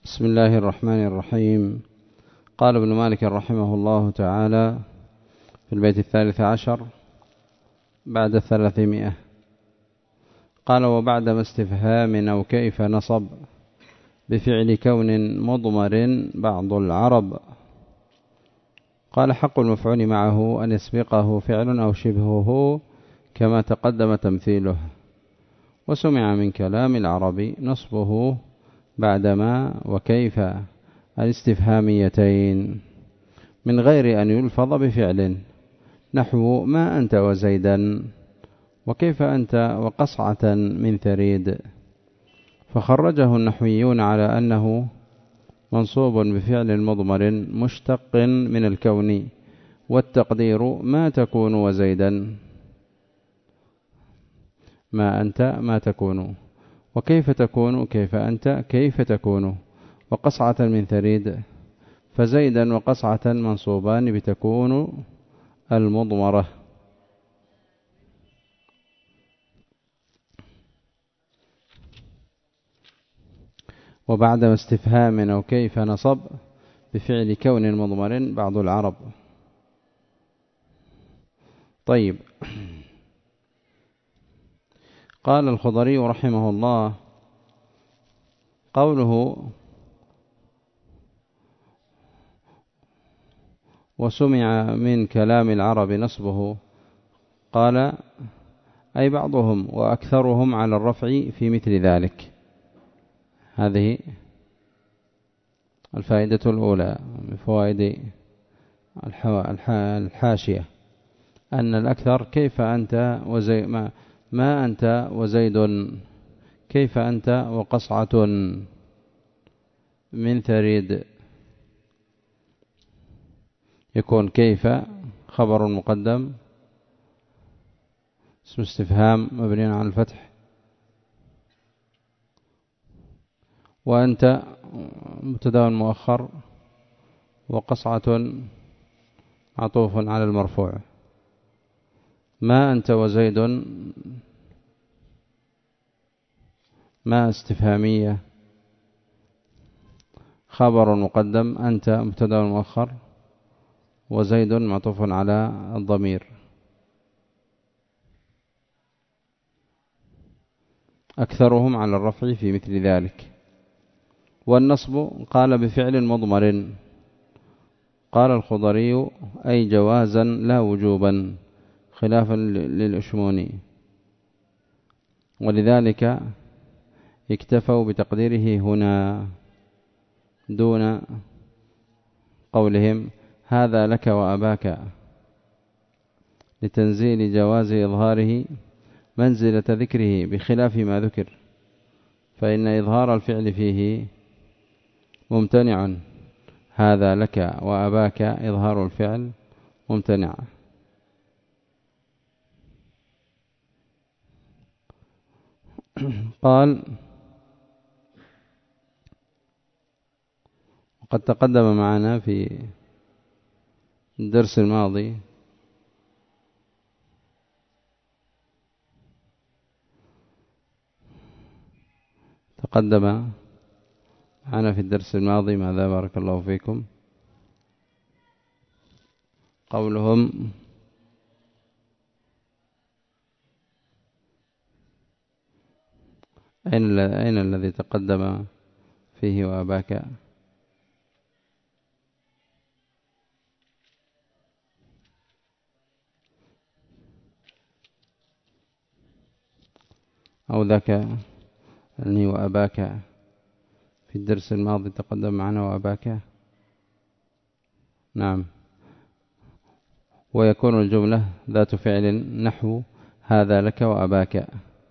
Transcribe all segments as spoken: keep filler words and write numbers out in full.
بسم الله الرحمن الرحيم. قال ابن مالك رحمه الله تعالى في البيت الثالث عشر بعد الثلاثمائة، قال: وبعدما استفهام أو كيف نصب بفعل كون مضمر بعض العرب. قال: حق المفعول معه أن يسبقه فعل أو شبهه كما تقدم تمثيله. وسمع من كلام العرب نصبه بعدما وكيف الاستفهاميتين من غير أن يلفظ بفعل، نحو ما أنت وزيدا، وكيف أنت وقصعة من ثريد. فخرجه النحويون على أنه منصوب بفعل مضمر مشتق من الكون، والتقدير ما تكون وزيدا. ما أنت ما تكون، وكيف تكون كيف أنت كيف تكون، وقصعة من ثريد. فزيدا وقصعة منصوبان بتكون المضمرة. وبعدما استفهام أو كيف نصب بفعل كون مضمر بعض العرب. طيب، قال الخضري رحمه الله: قوله وسمع من كلام العرب نصبه، قال: أي بعضهم وأكثرهم على الرفع في مثل ذلك. هذه الفائدة الأولى من فوائد الحاشية، أن الأكثر كيف أنت وزي ما, ما أنت وزيد، كيف أنت وقصعة من ثريد. يكون كيف خبر مقدم اسم استفهام مبني على الفتح، وأنت مبتدأ مؤخر، وقصعة عطوف على المرفوع. ما أنت وزيد ما استفهامية، خبر مقدم، أنت مبتدأ مؤخر، وزيد معطوف على الضمير. أكثرهم على الرفع في مثل ذلك. والنصب قال بفعل مضمر، قال الخضري: أي جوازا لا وجوبا، خلافا للأشموني، ولذلك اكتفوا بتقديره هنا دون قولهم هذا لك وأباك، لتنزيل جواز إظهاره منزلة ذكره بخلاف ما ذكر، فإن إظهار الفعل فيه ممتنع. هذا لك وأباك إظهار الفعل ممتنع. قال: وقد تقدم معنا في الدرس الماضي تقدم معنا في الدرس الماضي ماذا؟ بارك الله فيكم. قولهم: أين, أين الذي تقدم فيه وأباك؟ أو ذاك أني وأباك في الدرس الماضي تقدم معنا وأباك. نعم. ويكون الجملة ذات فعل نحو هذا لك وأباك،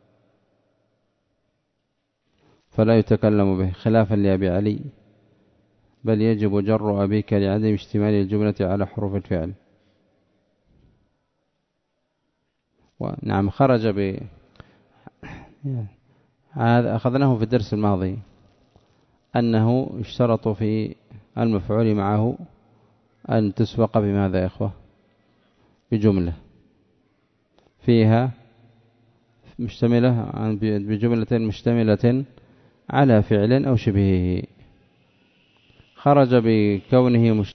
فلا يتكلم به خلافا لأبي علي، بل يجب جر أبيك لعدم اشتمال الجملة على حروف الفعل. ونعم، خرج ب هذا أخذناه في الدرس الماضي، أنه اشترط في المفعول معه أن تسبق بماذا يا إخوة؟ بجملة فيها مشتملة بجملة مشتملة على فعل أو شبهه. خرج بكونه مش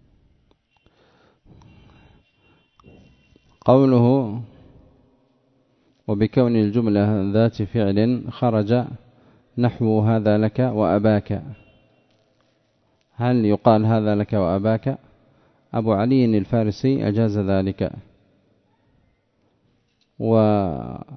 قوله وبكون الجملة ذات فعل خرج نحو هذا لك وأباك، هل يقال هذا لك وأباك؟ أبو علي الفارسي أجاز ذلك، وغيره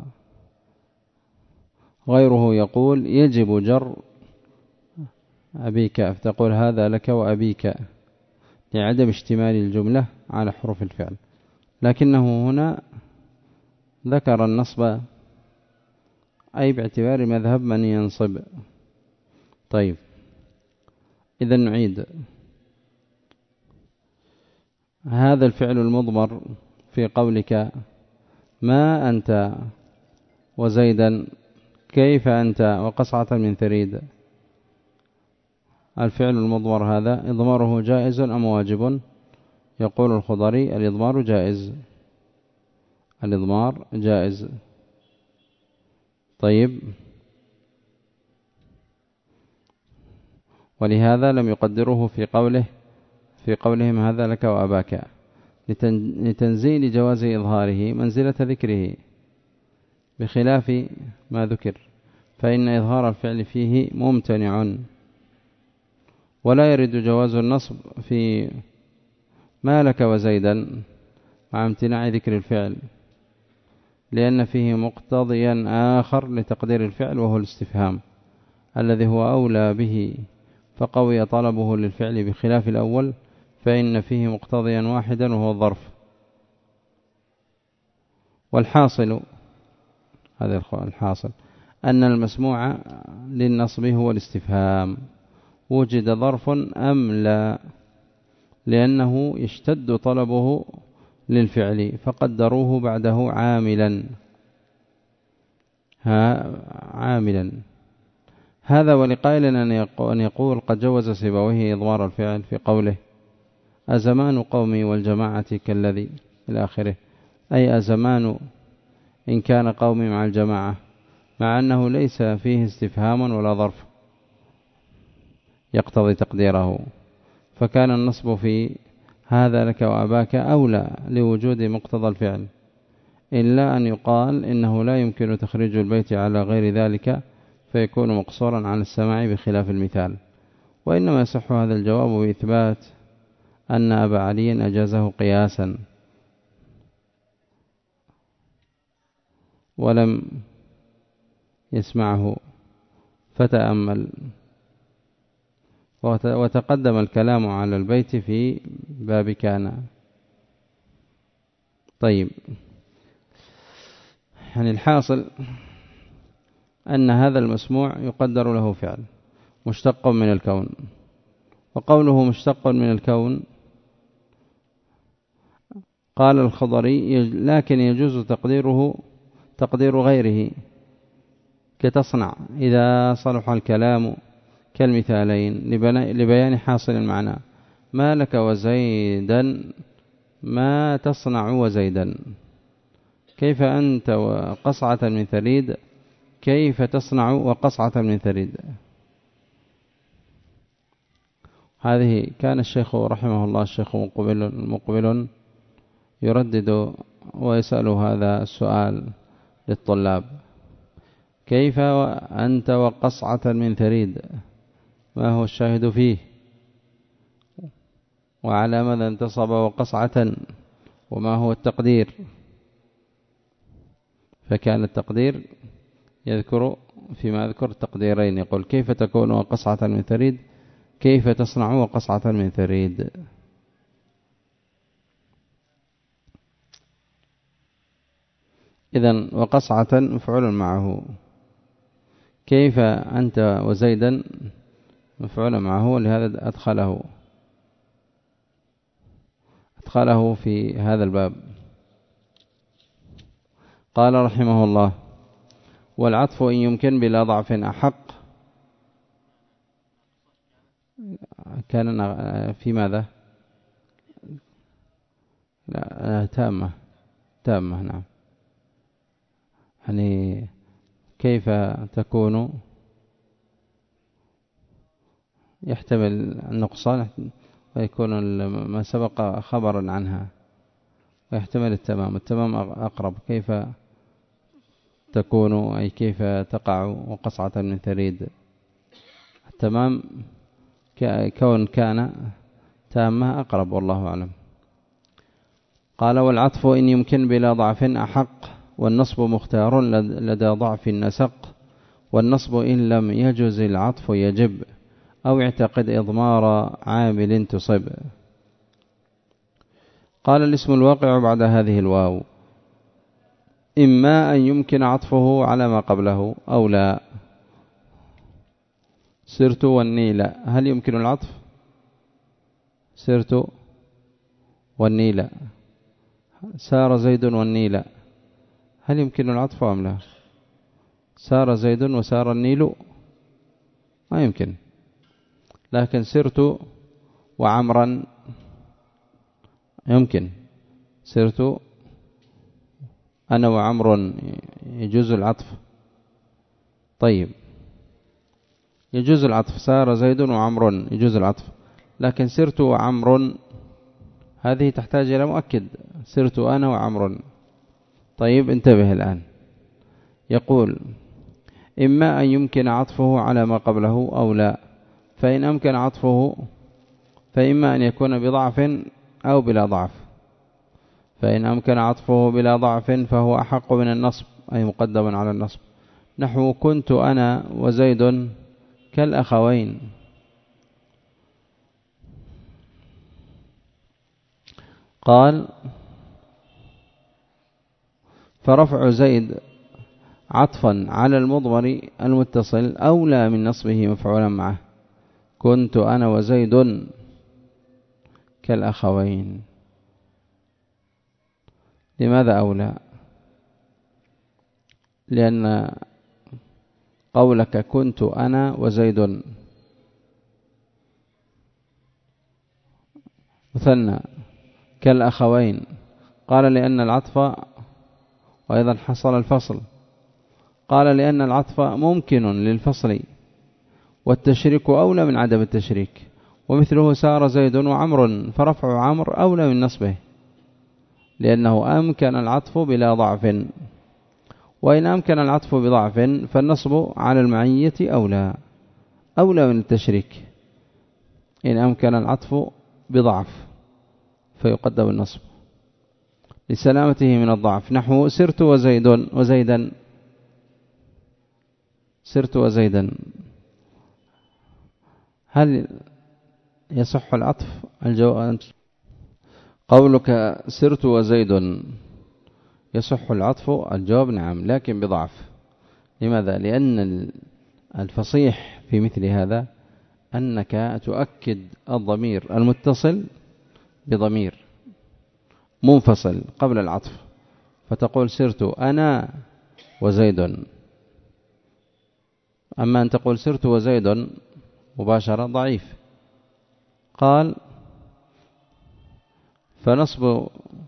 يقول يجب جر أبيك، فتقول هذا لك وأبيك لعدم اشتمال الجملة على حروف الفعل، لكنه هنا ذكر النصب أي باعتبار مذهب من ينصب. طيب إذا نعيد هذا الفعل المضمر في قولك ما أنت وزيدا كيف أنت وقصعة من ثريد، الفعل المضمر هذا إضماره جائز أم واجب؟ يقول الخضري الإضمار جائز، الإضمار جائز. طيب ولهذا لم يقدروه في قوله في قولهم هذا لك وأباك لتنزيل جواز إظهاره منزلة ذكره، بخلاف ما ذكر فإن إظهار الفعل فيه ممتنع، ولا يرد جواز النصب في ما لك وزيدا مع امتناع ذكر الفعل، لأن فيه مقتضيا آخر لتقدير الفعل وهو الاستفهام الذي هو أولى به، فقوي طلبه للفعل بخلاف الأول فإن فيه مقتضيا واحدا وهو الظرف. والحاصل هذا الحاصل أن المسموع للنصب هو الاستفهام، وجد ظرف أم لا، لأنه يشتد طلبه للفعل فقدروه بعده عاملا ها عاملا هذا. ولقائل أن يقول قد جوز سيبويه إضمار الفعل في قوله أزمان قومي والجماعة كالذي إلى آخره، أي أزمان إن كان قومي مع الجماعة، مع أنه ليس فيه استفهام ولا ظرف يقتضي تقديره، فكان النصب في هذا لك وأباك أولى لوجود مقتضى الفعل، إلا أن يقال إنه لا يمكن تخريج البيت على غير ذلك فيكون مقصورا على السماع بخلاف المثال. وإنما يصح هذا الجواب بإثبات أن أبا علي أجازه قياسا ولم يسمعه فتأمل، وتقدم الكلام على البيت في باب كان. طيب يعني الحاصل أن هذا المسموع يقدر له فعل مشتق من الكون، وقوله مشتق من الكون قال الخضري لكن يجوز تقديره تقدير غيره كتصنع إذا صلح الكلام كالمثالين لبيان حاصل المعنى، ما لك وزيدا ما تصنع وزيدا، كيف أنت وقصعة من ثريد كيف تصنع وقصعة من ثريد. هذه كان الشيخ رحمه الله الشيخ مقبل, مقبل يردد ويسأل هذا السؤال للطلاب، كيف أنت وقصعة من ثريد، ما هو الشاهد فيه، وعلى ماذا انتصب وقصعة، وما هو التقدير. فكان التقدير يذكر فيما يذكر تقديرين، يقول كيف تكون وقصعة من ثريد، كيف تصنع وقصعة من ثريد. إذن وقصعة مفعول معه، كيف أنت وزيدا مفعول معه، ولهذا أدخله أدخله في هذا الباب. قال رحمه الله والعطف إن يمكن بلا ضعف أحق، كان في ماذا لا تامة تامة نعم، يعني كيف تكون يحتمل النقصان ويكون ما سبق خبرا عنها، ويحتمل التمام. التمام أقرب. كيف تكون أي كيف تقع وقصعة من ثريد؟ التمام كون كان تامة أقرب، والله أعلم. قال والعطف إن يمكن بلا ضعف أحق، والنصب مختار لدى ضعف النسق، والنصب إن لم يجز العطف يجب، أو اعتقد إضمار عامل تصب. قال الاسم الواقع بعد هذه الواو إما أن يمكن عطفه على ما قبله أو لا. سرت والنيل، هل يمكن العطف؟ سرت والنيل. سار زيد والنيل، هل يمكن العطف أم لا؟ سار زيد وسار النيل ما يمكن. لكن سرت وعمرا يمكن. سرت أنا وعمر يجوز العطف. طيب يجوز العطف. سار زيد وعمر يجوز العطف. لكن سرت وعمر هذه تحتاج إلى مؤكد. سرت أنا وعمر. طيب انتبه الآن. يقول إما أن يمكن عطفه على ما قبله أو لا. فإن أمكن عطفه فإما أن يكون بضعف أو بلا ضعف. فإن أمكن عطفه بلا ضعف فهو أحق من النصب، أي مقدم على النصب. نحو كنت أنا وزيد كالأخوين. قال فرفع زيد عطفا على المضمر المتصل أولى من نصبه مفعولا معه. كنت أنا وزيد كالأخوين. لماذا أولى؟ لأن قولك كنت أنا وزيد مثنى كالأخوين. قال لأن العطف، وأيضا حصل الفصل. قال لأن العطف ممكن للفصل، والتشريك أولى من عدم التشريك. ومثله سار زيد وعمر، فرفع عمر أولى من نصبه، لأنه أمكن العطف بلا ضعف. وإن أمكن العطف بضعف فالنصب على المعية أولى أولى من التشريك. إن أمكن العطف بضعف فيقدم النصب لسلامته من الضعف. نحو سرت وزيد وزيدا. سرت وزيدا، هل يصح العطف؟ الجواب قولك سرت وزيد يصح العطف؟ الجواب نعم، لكن بضعف. لماذا؟ لأن الفصيح في مثل هذا أنك تؤكد الضمير المتصل بضمير منفصل قبل العطف، فتقول سرت أنا وزيد. أما أن تقول سرت وزيد مباشرة ضعيف. قال فنصب،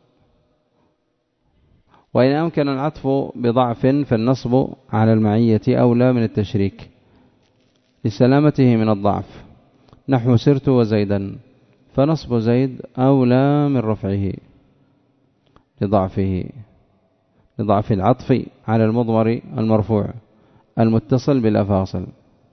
وإن أمكن العطف بضعف فالنصب على المعية أولى من التشريك لسلامته من الضعف. نحو سرت وزيدا، فنصب زيد أولى من رفعه لضعفه، لضعف العطف على المضمر المرفوع المتصل بالأفاصل.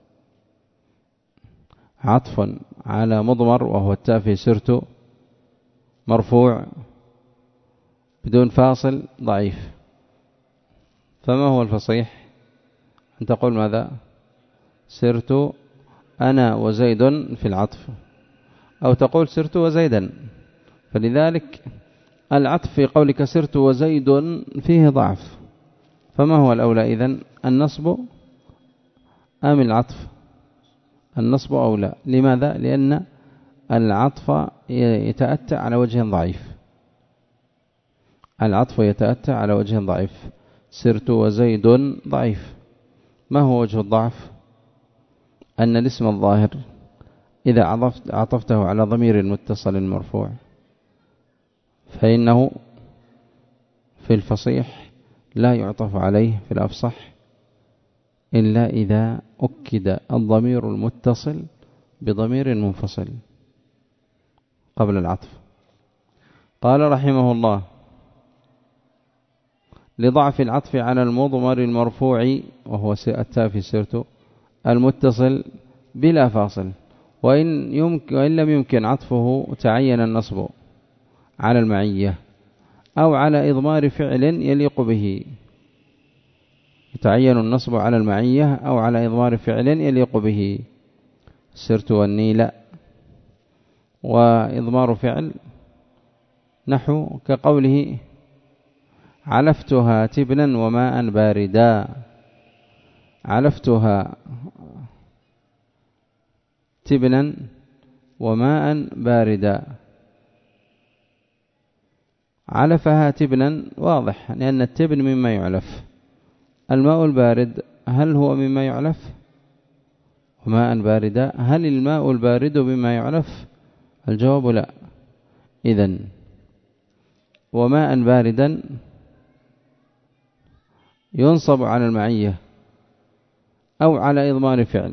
عطف على مضمر وهو التاء في سرت مرفوع بدون فاصل ضعيف. فما هو الفصيح؟ أن تقول ماذا؟ سرت أنا وزيد في العطف، أو تقول سرت وزيدا. فلذلك العطف في قولك سرت وزيد فيه ضعف. فما هو الأولى إذن؟ النصب أم العطف؟ النصب أولى. لماذا؟ لأن العطف يتأتى على وجه ضعيف. العطف يتأتى على وجه ضعيف. سرت وزيد ضعيف. ما هو وجه الضعف؟ أن الاسم الظاهر إذا عطفته على ضمير المتصل مرفوع فإنه في الفصيح لا يعطف عليه في الأفصح إلا إذا أكد الضمير المتصل بضمير منفصل قبل العطف. قال رحمه الله: لضعف العطف على المضمر المرفوع وهو التاء في سيرته المتصل بلا فاصل، وإن, يمكن وإن لم يمكن عطفه تعين النصب على المعية أو على إضمار فعل يليق به. يتعين النصب على المعية أو على إضمار فعل يليق به، السرت والنيل، وإضمار فعل نحو كقوله: علفتها تبنا وماء باردا. علفتها تبنا وماء باردا. علفها تبنا واضح، لأن التبن مما يعلف. الماء البارد هل هو مما يعلف؟ وماء باردا، هل الماء البارد بما يعلف؟ الجواب لا. إذن وماء باردا ينصب على المعية أو على إضمار فعل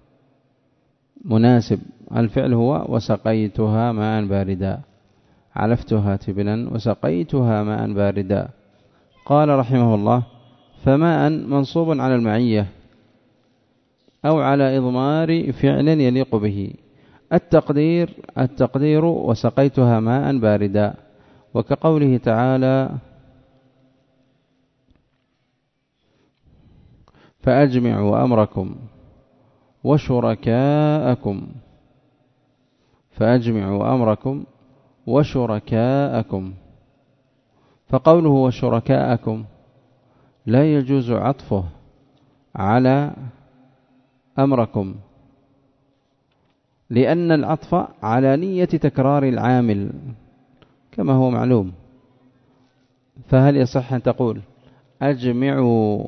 مناسب. الفعل هو وسقيتها ماء باردا، علفتها تبنا وسقيتها ماء باردا. قال رحمه الله: فماء منصوب على المعية أو على إضمار فعل يليق به. التقدير التقدير وسقيتها ماء باردا، وكقوله تعالى: فأجمعوا أمركم وشركاءكم. فأجمعوا أمركم وشركاءكم. فقوله وشركاءكم لا يجوز عطفه على أمركم، لأن العطف على نية تكرار العامل كما هو معلوم. فهل يصح أن تقول أجمعوا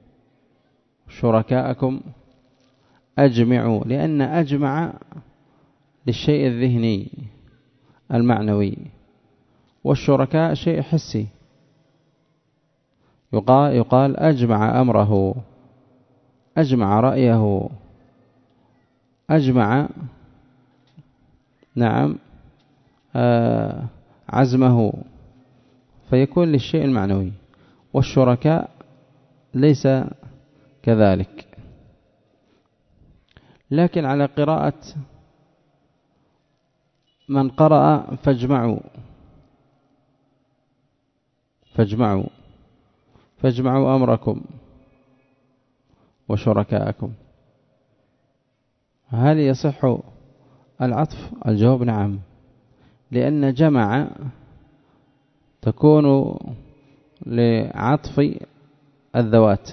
شركاءكم؟ أجمعوا، لأن أجمع للشيء الذهني المعنوي، والشركاء شيء حسي. يقال, يقال أجمع أمره، أجمع رأيه، أجمع نعم آه عزمه، فيكون للشيء المعنوي. والشركاء ليس كذلك. لكن على قراءة من قرأ فاجمعوا فاجمعوا فاجمعوا أمركم وشركاءكم، هل يصح العطف؟ الجواب نعم، لأن جمع تكون لعطف الذوات،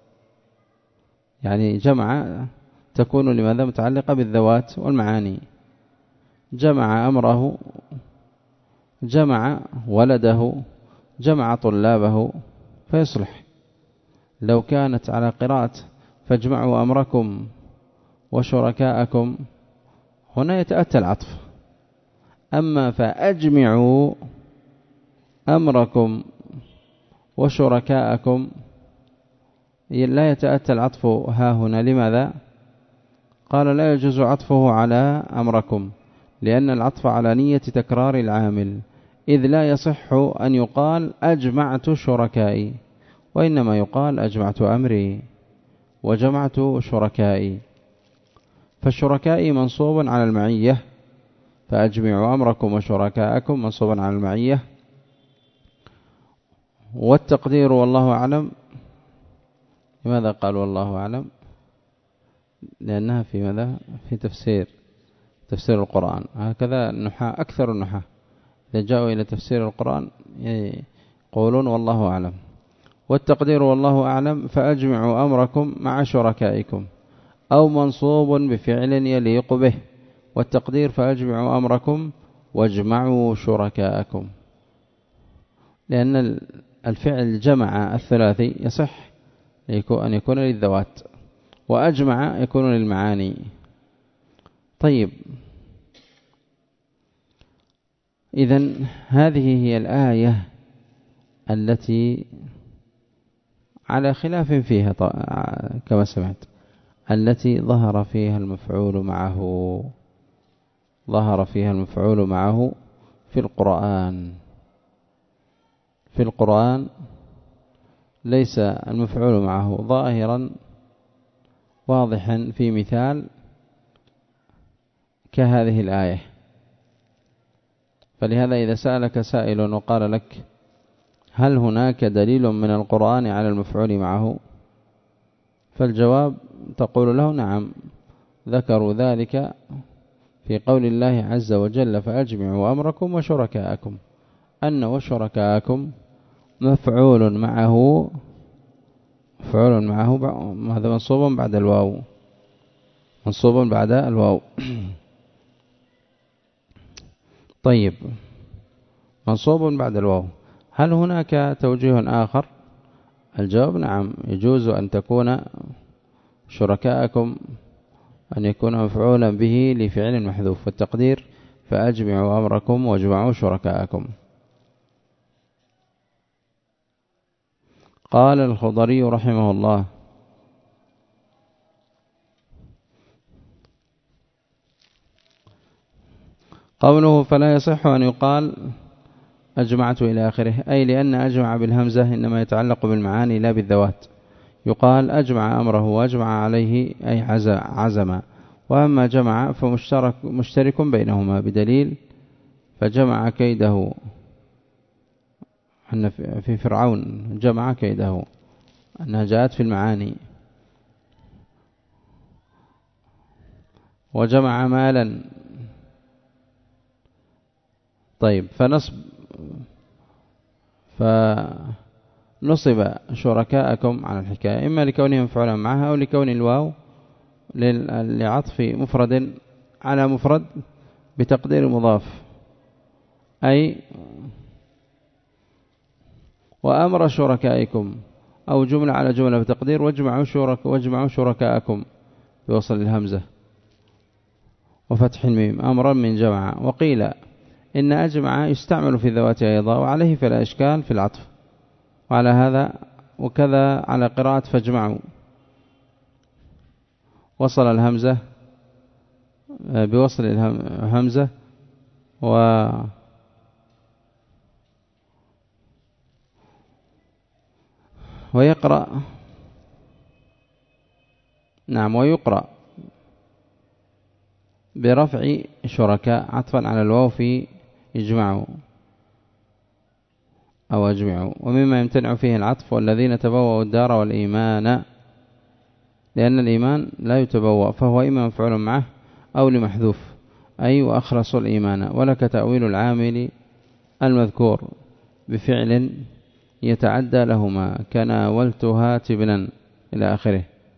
يعني جمع تكون لماذا؟ متعلقة بالذوات والمعاني. جمع أمره، جمع ولده، جمع طلابه، فيصلح. لو كانت على قراءة فاجمعوا أمركم وشركاءكم هنا يتأتى العطف. أما فأجمعوا أمركم وشركاءكم لا يتأتى العطف ها هنا. لماذا؟ قال لا يجوز عطفه على أمركم، لأن العطف على نية تكرار العامل، إذ لا يصح أن يقال أجمعت شركائي، وإنما يقال أجمعت أمري وجمعت شركائي. فالشركائي منصوب على المعية، فأجمعوا أمركم وشركاءكم منصوب على المعية. والتقدير والله أعلم. لماذا قال والله أعلم؟ لأنها في ماذا؟ في تفسير تفسير القرآن. هكذا النحاة، أكثر النحاة إذا جاءوا إلى تفسير القرآن يقولون والله أعلم. والتقدير والله أعلم فأجمعوا أمركم مع شركائكم، أو منصوب بفعل يليق به. والتقدير فأجمعوا أمركم واجمعوا شركاءكم، لأن الفعل جمع الثلاثي يصح أن يكون للذوات، وأجمع يكون للمعاني. طيب، إذن هذه هي الآية التي على خلاف فيها كما سمعت. التي ظهر فيها المفعول معه ظهر فيها المفعول معه في القرآن في القرآن ليس المفعول معه ظاهرا واضحا في مثال كهذه الآية. فلهذا إذا سألك سائل وقال لك هل هناك دليل من القرآن على المفعول معه، فالجواب تقول له نعم، ذكروا ذلك في قول الله عز وجل فأجمعوا أمركم وشركاءكم، أن وشركاءكم مفعول معه مفعول معه هذا منصوب بعد الواو منصوب بعد الواو طيب منصوب بعد الواو. هل هناك توجيه آخر؟ الجواب نعم، يجوز أن تكون شركاءكم أن يكون مفعولا به لفعل محذوف، والتقدير فأجمعوا أمركم واجمعوا شركاءكم. قال الخضري رحمه الله قوله فلا يصح أن يقال أجمعت إلى آخره، أي لأن أجمع بالهمزة إنما يتعلق بالمعاني لا بالذوات. يقال أجمع أمره وأجمع عليه أي عزم، وأما جمع فمشترك مشترك بينهما بدليل فجمع كيده أن في فرعون جمع كيده أنها جاءت في المعاني، وجمع مالا. طيب فنصب فنصب شركاءكم على الحكاية إما لكونهم مفعولا معها أو لكون الواو لعطف مفرد على مفرد بتقدير مضاف، أي وأمر شركائكم، أو جملة على جملة بتقدير واجمعوا شرك واجمعوا شركاءكم بوصل الهمزة وفتح الميم أمرا من جمع. وقيل إن أجمع يستعمل في ذواتها أيضا، وعليه فلا إشكال في العطف، وعلى هذا وكذا على قراءة فاجمعوا وصل الهمزة بوصل الهمزة و ويقرأ نعم ويقرأ برفع شركاء عطفا على الواو في اجمعوا أو اجمعوا. ومما يمتنع فيه العطف والذين تبوأوا الدار والإيمان، لأن الإيمان لا يتبوأ فهو إما مفعول معه أو لمحذوف، أي وأخلصوا الإيمان. ولك تأويل العامل المذكور بفعل يتعدى لهما كناولتها تبنا إلى آخره،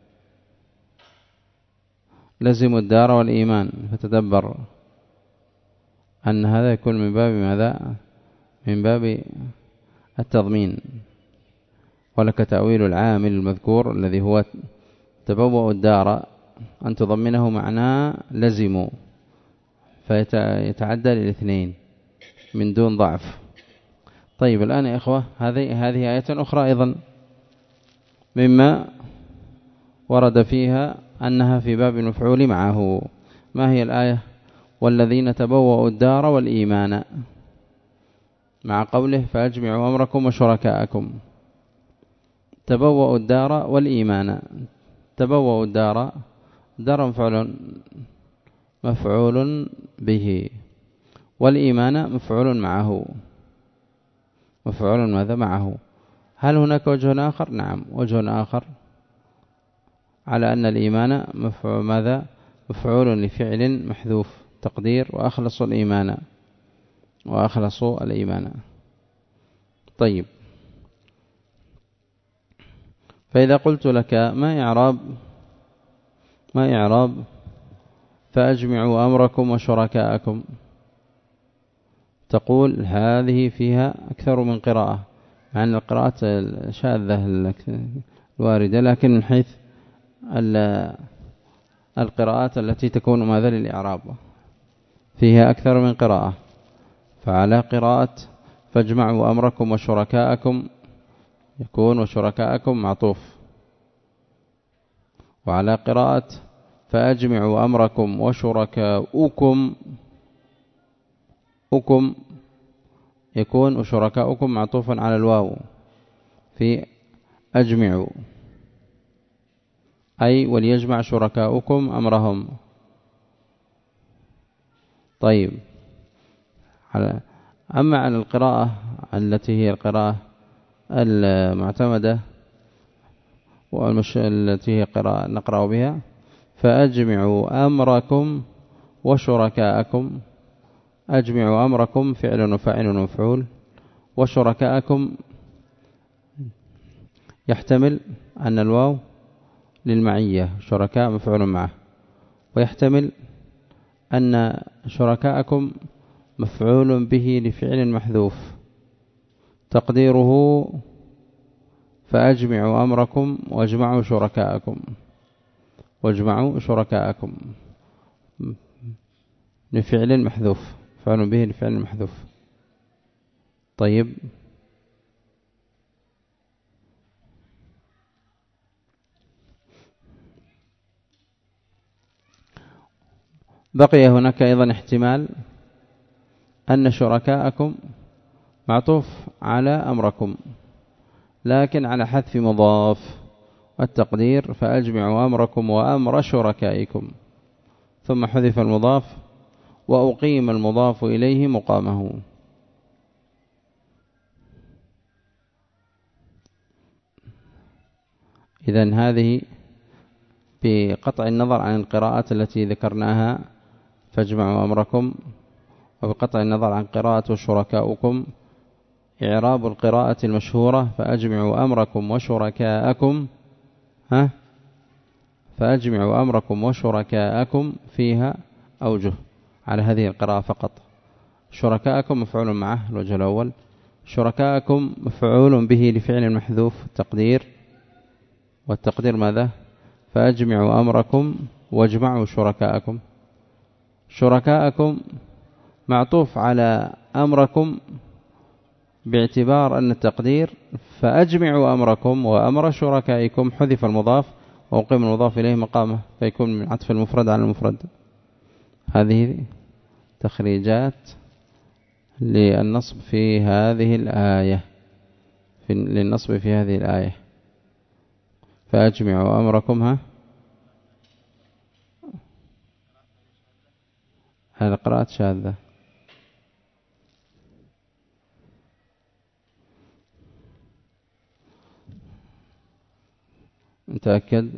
لزم الدار والإيمان. فتدبر أن هذا يكون من باب ماذا؟ من باب التضمين. ولك تأويل العامل المذكور الذي هو تبوأ الدار أن تضمنه معناه لزموا، فيتعدى للاثنين من دون ضعف. طيب الآن يا إخوة هذه هذه آية أخرى أيضا مما ورد فيها أنها في باب المفعول معه. ما هي الآية؟ والذين تبوأوا الدار والإيمان، مع قوله فأجمعوا أمركم وشركاءكم. تبوأوا الدار والإيمان، تبوأوا الدار دار مفعول مفعول به، والإيمان مفعول معه مفعول ماذا معه. هل هناك وجه آخر؟ نعم وجه آخر على أن الإيمان مفعول ماذا؟ مفعول لفعل محذوف تقدير وأخلصوا الإيمان وأخلصوا الإيمان. طيب فإذا قلت لك ما إعراب ما إعراب فأجمعوا أمركم وشركاءكم، تقول هذه فيها أكثر من قراءة، مع أن القراءات شاذة الواردة، لكن من حيث القراءات التي تكون ماذا للإعراب فيها أكثر من قراءة. فعلى قراءة فاجمعوا أمركم وشركاءكم يكون وشركاءكم معطوف، وعلى قراءة فأجمعوا أمركم وشركاؤكم أكم يكون وشركاؤكم معطوفا على الواو في أجمعوا، أي وليجمع شركاؤكم أمرهم. طيب، أما على القراءة التي هي القراءة المعتمدة والتي هي قراءة نقرأ بها فأجمعوا أمركم وشركاءكم. أجمعوا أمركم فعل وفاعل ومفعول، وشركاءكم يحتمل أن الواو للمعية، شركاء مفعول معه، ويحتمل أن شركاءكم مفعول به لفعل محذوف تقديره فأجمعوا أمركم واجمعوا شركاءكم، واجمعوا شركاءكم لفعل محذوف، فعل به لفعل محذوف. طيب، بقي هناك أيضا احتمال أن شركاءكم معطوف على أمركم لكن على حذف مضاف، والتقدير فأجمعوا أمركم وأمر شركائكم، ثم حذف المضاف وأقيم المضاف إليه مقامه. إذن هذه بقطع النظر عن القراءات التي ذكرناها فاجمعوا أمركم، وبقطع النظر عن قراءة شركاؤكم إعراب القراءة المشهورة فأجمعوا أمركم وشركاءكم، ها فأجمعوا أمركم وشركاءكم فيها أوجه على هذه القراءة فقط. شركاءكم مفعول معه الوجه الأول، شركاءكم مفعول به لفعل محذوف التقدير، والتقدير ماذا؟ فأجمعوا أمركم واجمعوا شركاءكم. شركاءكم معطوف على أمركم باعتبار أن التقدير فأجمعوا أمركم وأمر شركائكم حذف المضاف وأقيم المضاف إليه مقامه، فيكون من عطف المفرد على المفرد. هذه تخريجات للنصب في هذه الآية، في للنصب في هذه الآية. فأجمعوا أمركم، ها هذه قراءة شاذة. متأكد؟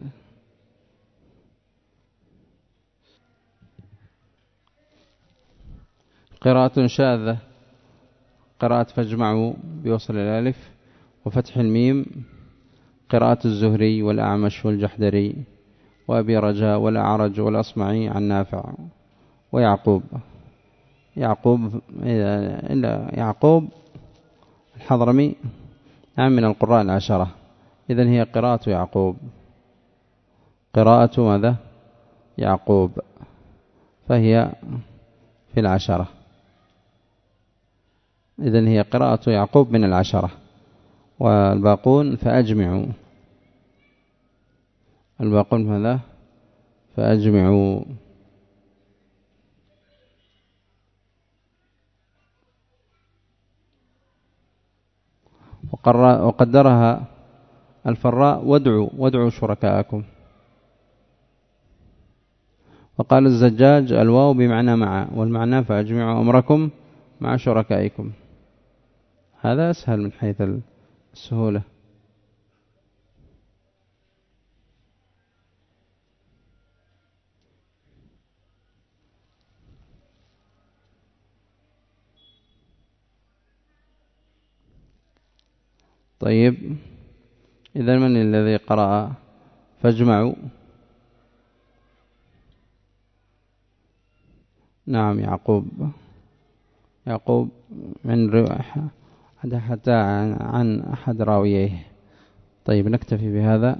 قراءة شاذة قراءة فاجمعوا بوصل الألف وفتح الميم، قراءة الزهري والأعمش والجحدري وأبي رجاء والأعرج والأصمعي عن نافع ويعقوب. يعقوب إلا يعقوب الحضرمي نعم من القراء العشرة، إذن هي قراءة يعقوب، قراءة ماذا؟ يعقوب، فهي في العشرة، إذن هي قراءة يعقوب من العشرة. والباقون فأجمعوا، الباقون ماذا؟ فأجمعوا. وقدرها الفراء وادعوا وادعوا شركاءكم. وقال الزجاج الواو بمعنى مع، والمعنى فأجمعوا أمركم مع شركائكم. هذا أسهل من حيث السهولة. طيب، إذا من الذي قرأ فاجمعوا؟ نعم يعقوب، يعقوب من رواحة حتى عن أحد راويه. طيب، نكتفي بهذا،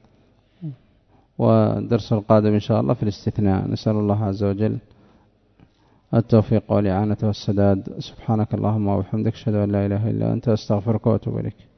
ودرس القادم إن شاء الله في الاستثناء. نسأل الله عز وجل التوفيق والإعانة والسداد. سبحانك اللهم وبحمدك، أشهد أن لا إله إلا أنت، أستغفرك وأتوب إليك.